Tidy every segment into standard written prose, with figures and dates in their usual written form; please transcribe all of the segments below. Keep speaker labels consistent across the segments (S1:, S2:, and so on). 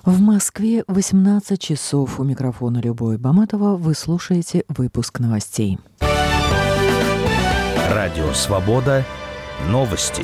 S1: В Москве 18 часов. У микрофона Любовь Баматова. Вы слушаете выпуск новостей.
S2: Радио «Свобода». Новости.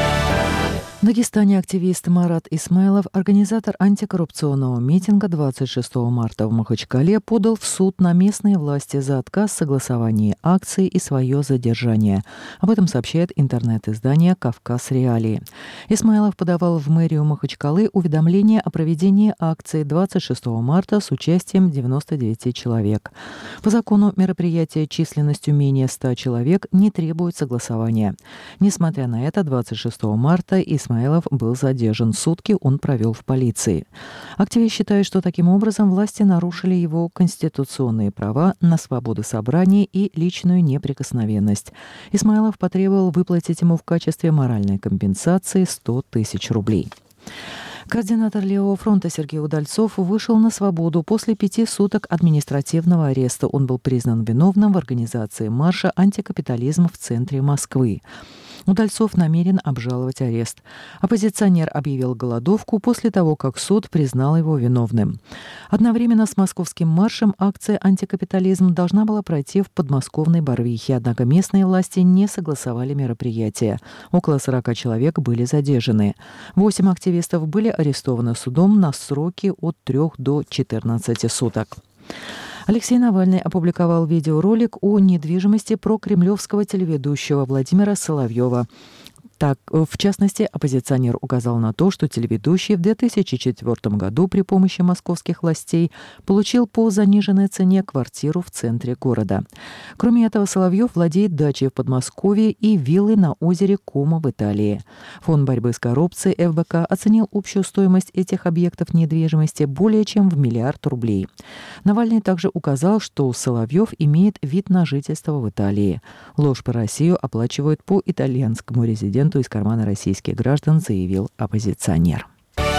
S1: В Дагестане активист Марат Исмайлов, организатор антикоррупционного митинга 26 марта в Махачкале, подал в суд на местные власти за отказ в согласовании акции и свое задержание. Об этом сообщает интернет-издание «Кавказ Реалии». Исмайлов подавал в мэрию Махачкалы уведомление о проведении акции 26 марта с участием 99 человек. По закону мероприятия численностью менее 100 человек не требует согласования. Несмотря на это, 26 марта Исмайлов был задержан. Сутки он провел в полиции. Активист считает, что таким образом власти нарушили его конституционные права на свободу собрания и личную неприкосновенность. Исмайлов потребовал выплатить ему в качестве моральной компенсации 100 тысяч рублей. Координатор Левого фронта Сергей Удальцов вышел на свободу после 5 суток административного ареста. Он был признан виновным в организации марша «Антикапитализм» в центре Москвы. Удальцов намерен обжаловать арест. Оппозиционер объявил голодовку после того, как суд признал его виновным. Одновременно с московским маршем акция «Антикапитализм» должна была пройти в подмосковной Барвихе, однако местные власти не согласовали мероприятие. Около 40 человек были задержаны. 8 активистов были арестованы судом на сроки от 3 до 14 суток. Алексей Навальный опубликовал видеоролик о недвижимости прокремлевского телеведущего Владимира Соловьева. Так, в частности, оппозиционер указал на то, что телеведущий в 2004 году при помощи московских властей получил по заниженной цене квартиру в центре города. Кроме этого, Соловьев владеет дачей в Подмосковье и виллой на озере Комо в Италии. Фонд борьбы с коррупцией ФБК оценил общую стоимость этих объектов недвижимости более чем в 1 миллиард рублей. Навальный также указал, что Соловьев имеет вид на жительство в Италии. Ложь про Россию оплачивают по итальянскому резиденту из кармана российских граждан, заявил оппозиционер.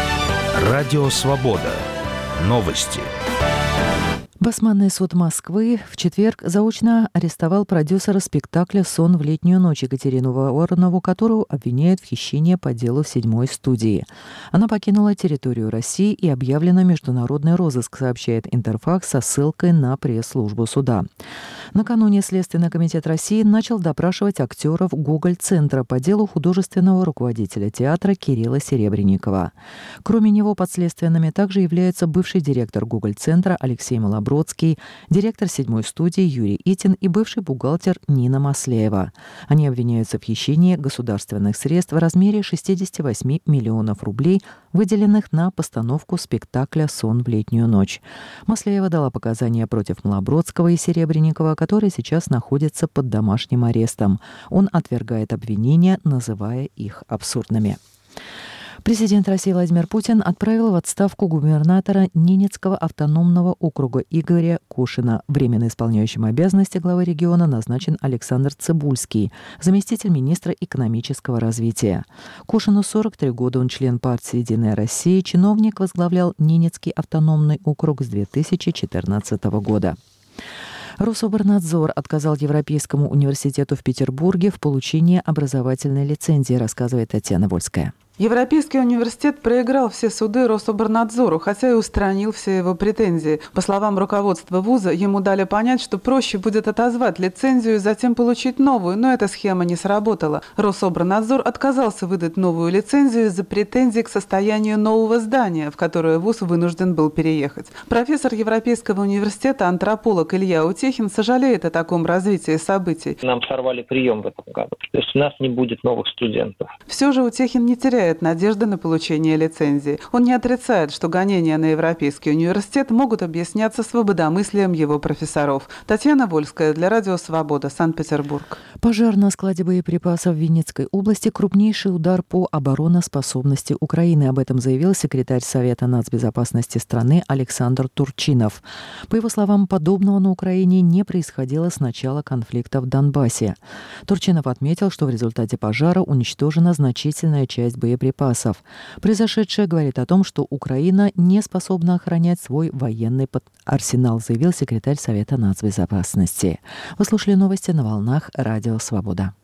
S2: Радио «Свобода». Новости.
S1: Басманный суд Москвы в четверг заочно арестовал продюсера спектакля «Сон в летнюю ночь» Екатерину Воронову, которую обвиняют в хищении по делу 7-й студии. Она покинула территорию России и объявлена международный розыск, сообщает Интерфакс со ссылкой на пресс-службу суда. Накануне Следственный комитет России начал допрашивать актеров Гоголь-центра по делу художественного руководителя театра Кирилла Серебренникова. Кроме него подследственными также являются бывший директор Гоголь-центра Алексей Малобродский, директор 7-й студии Юрий Итин и бывший бухгалтер Нина Маслеева. Они обвиняются в хищении государственных средств в размере 68 миллионов рублей, выделенных на постановку спектакля «Сон в летнюю ночь». Маслеева дала показания против Малобродского и Серебренникова, которые сейчас находятся под домашним арестом. Он отвергает обвинения, называя их абсурдными. Президент России Владимир Путин отправил в отставку губернатора Ненецкого автономного округа Игоря Кошина. Временно исполняющим обязанности главы региона назначен Александр Цыбульский, заместитель министра экономического развития. Кошину 43 года, он член партии «Единая Россия», чиновник возглавлял Ненецкий автономный округ с 2014 года. Рособорнадзор отказал Европейскому университету в Петербурге в получении образовательной лицензии, рассказывает Татьяна Вольская.
S3: Европейский университет проиграл все суды Рособорнадзору, хотя и устранил все его претензии. По словам руководства вуза, ему дали понять, что проще будет отозвать лицензию и затем получить новую, но эта схема не сработала. Рособорнадзор отказался выдать новую лицензию из-за претензий к состоянию нового здания, в которое вуз вынужден был переехать. Профессор Европейского университета, антрополог Илья Утехин сожалеет о таком развитии событий.
S4: Нам сорвали прием в этом году, то есть у нас не будет новых студентов.
S3: Все же Утехин не теряет надежды на получение лицензии. Он не отрицает, что гонения на Европейский университет могут объясняться свободомыслием его профессоров. Татьяна Вольская для Радио «Свобода», Санкт-Петербург.
S1: Пожар на складе боеприпасов в Винницкой области – крупнейший удар по обороноспособности Украины. Об этом заявил секретарь Совета нацбезопасности страны Александр Турчинов. По его словам, подобного на Украине не происходило с начала конфликта в Донбассе. Турчинов отметил, что в результате пожара уничтожена значительная часть боеприпасов. Произошедшее говорит о том, что Украина не способна охранять свой военный арсенал, заявил секретарь Совета нацбезопасности. Вы слушали новости на волнах Радио «Свобода».